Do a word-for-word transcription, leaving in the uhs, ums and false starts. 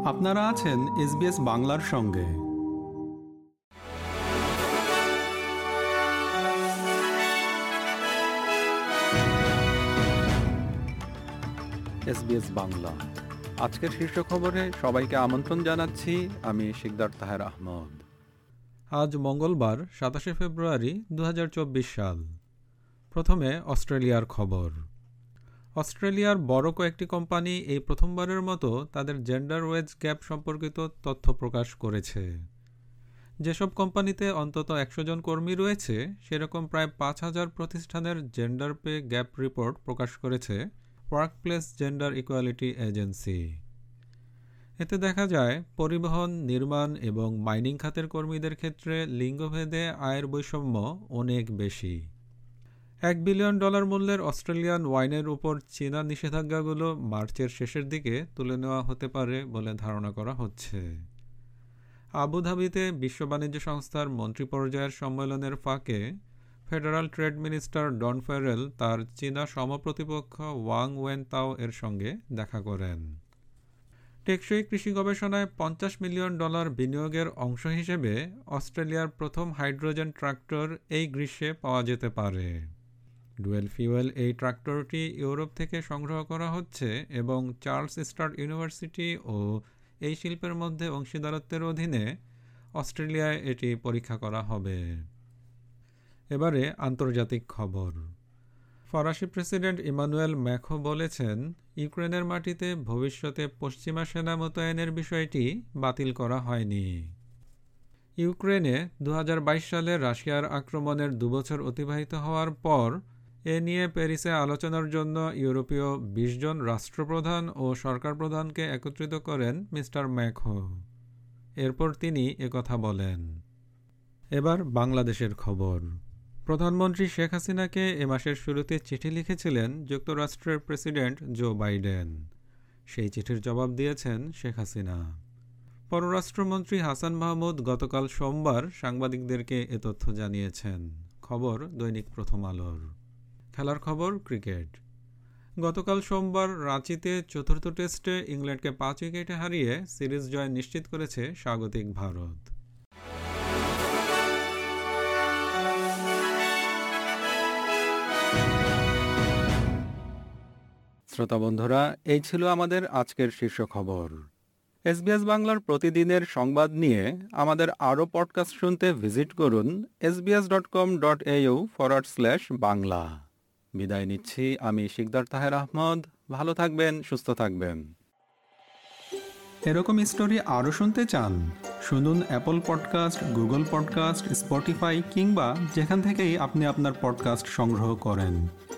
আপনারা আছেন এসবিএস বাংলার সঙ্গে। এসবিএস বাংলা আজকের শীর্ষ খবরে সবাইকে আমন্ত্রণ জানাচ্ছি। আমি শিকদার তাহের আহমদ। আজ মঙ্গলবার সাতাশে ফেব্রুয়ারি দু হাজার চব্বিশ সাল। প্রথমে অস্ট্রেলিয়ার খবর। অস্ট্রেলিয়ার বড় কয়েকটি কোম্পানি এই প্রথমবারের মতো তাদের জেন্ডার ওয়েজ গ্যাপ সম্পর্কিত তথ্য প্রকাশ করেছে। যেসব কোম্পানিতে অন্তত একশো জন কর্মী রয়েছে সেরকম প্রায় পাঁচ হাজার প্রতিষ্ঠানের জেন্ডার পে গ্যাপ রিপোর্ট প্রকাশ করেছে ওয়ার্কপ্লেস জেন্ডার ইকুয়ালিটি এজেন্সি। এতে দেখা যায় পরিবহন, নির্মাণ এবং মাইনিং খাতের কর্মীদের ক্ষেত্রে লিঙ্গভেদে আয়ের বৈষম্য অনেক বেশি। এক বিলিয়ন ডলার মূল্যের অস্ট্রেলিয়ান ওয়াইনের উপর চীনা নিষেধাজ্ঞাগুলো মার্চের শেষের দিকে তুলে নেওয়া হতে পারে বলে ধারণা করা হচ্ছে। আবুধাবিতে বিশ্ব বাণিজ্য সংস্থার মন্ত্রী পর্যায়ের সম্মেলনের ফাঁকে federal trade minister Don Farrell তার চীনা সমপ্রতিপক্ষ ওয়াং ওয়েনতাও এর সঙ্গে দেখা করেন। টেকসই কৃষি গবেষণায় পঞ্চাশ মিলিয়ন ডলার বিনিয়োগের অংশ হিসেবে অস্ট্রেলিয়ার প্রথম হাইড্রোজেন ট্রাক্টর এই গ্রীষ্মে পাওয়া যেতে পারে। ডুয়েল ফিউয়েল এই ট্রাক্টরটি ইউরোপ থেকে সংগ্রহ করা হচ্ছে এবং চার্লস স্টার্ট ইউনিভার্সিটি ও এই শিল্পের মধ্যে অংশীদারত্বের অধীনে অস্ট্রেলিয়ায় এটি পরীক্ষা করা হবে। এবারে আন্তর্জাতিক খবর। ফরাসি প্রেসিডেন্ট ইমানুয়েল ম্যাখো বলেছেন, ইউক্রেনের মাটিতে ভবিষ্যতে পশ্চিমা সেনা মোতায়েনের বিষয়টি বাতিল করা হয়নি। ইউক্রেনে দু হাজার বাইশ সালে রাশিয়ার আক্রমণের দুবছর অতিবাহিত হওয়ার পর এ নিয়ে প্যারিসে আলোচনার জন্য ইউরোপীয় বিশ জন রাষ্ট্রপ্রধান ও সরকার প্রধানকে একত্রিত করেন মিস্টার ম্যাখো। এরপর তিনি একথা বলেন। এবার বাংলাদেশের খবর। প্রধানমন্ত্রী শেখ হাসিনাকে এ মাসের শুরুতে চিঠি লিখেছিলেন যুক্তরাষ্ট্রের প্রেসিডেন্ট জো বাইডেন। সেই চিঠির জবাব দিয়েছেন শেখ হাসিনা। পররাষ্ট্রমন্ত্রী হাসান মাহমুদ গতকাল সোমবার সাংবাদিকদেরকে এ তথ্য জানিয়েছেন। খবর দৈনিক প্রথম আলোর। খেলার খবর ক্রিকেট। গতকাল সোমবার রাঁচিতে চতুর্থ টেস্টে ইংল্যান্ডকে পাঁচ উইকেটে হারিয়ে সিরিজ জয় নিশ্চিত করেছে স্বাগতিক ভারত। শ্রোতা বন্ধুরা, এই ছিল আমাদের আজকের শীর্ষ খবর। এসবিএস বাংলার প্রতিদিনের সংবাদ নিয়ে আমাদের আরও পডকাস্ট শুনতে ভিজিট করুন SBS dot com dot au forward slash Bangla. বিদায় নিচ্ছি আমি শিকদার তাহের আহমদ। ভালো থাকবেন, সুস্থ থাকবেন। এরকম স্টোরি আরও শুনতে চান? শুনুন Apple podcast, Google podcast, Spotify কিংবা যেখান থেকেই আপনি আপনার পডকাস্ট সংগ্রহ করেন।